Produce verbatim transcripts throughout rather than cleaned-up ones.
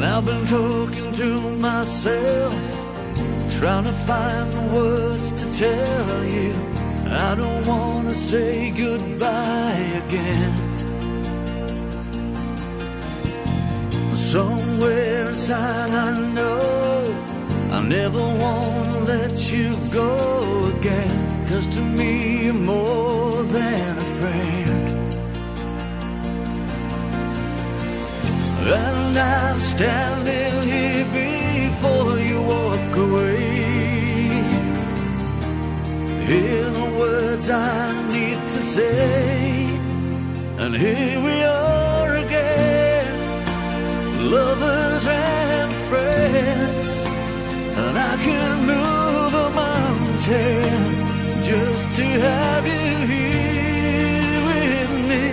And I've been talking to myself, trying to find the words to tell you I don't want to say goodbye again. Somewhere inside I know I never want to let you go again, 'cause to me you're more than a friend. And I'm standing here before you walk away, hear the words I need to say, and here we are again, lovers and friends. And I can move a mountain just to have you here with me.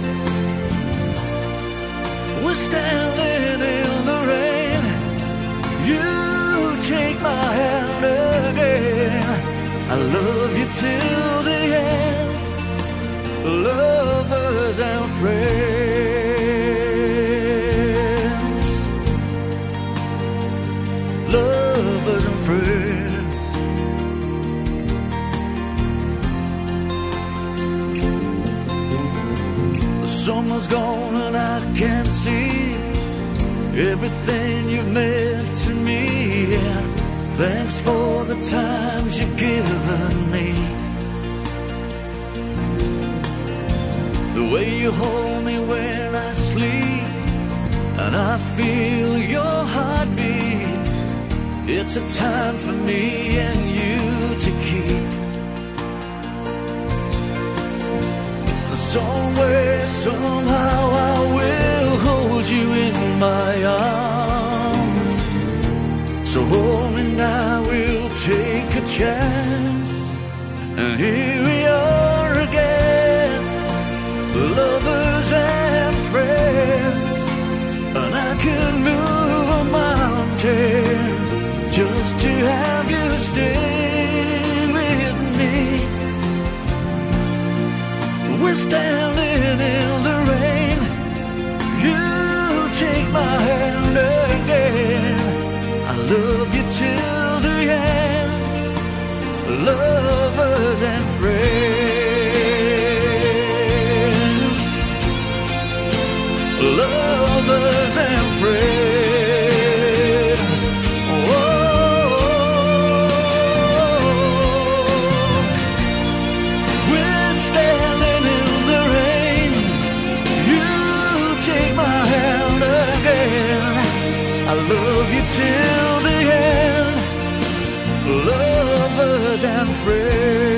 We're standing in the rain, you take my hand again. I love you till the end, lovers and friends, lovers and friends. The summer's gone and I can see everything you've meant to me. Yeah. Thanks for the times you've given me, the way you hold me when I sleep and I feel your heartbeat. It's a time for me and you to keep. Somewhere, somehow I will hold you in my arms. So hold me now, we'll take a chance. And here we are again, lovers and friends. And I could move a mountain just to have you stay with me. We're standing in the rain, you take my hand again. I love you till the end, lovers and friends, lovers and friends. Oh, we're standing in the rain, you take my hand again. I love you till the end, lovers and friends.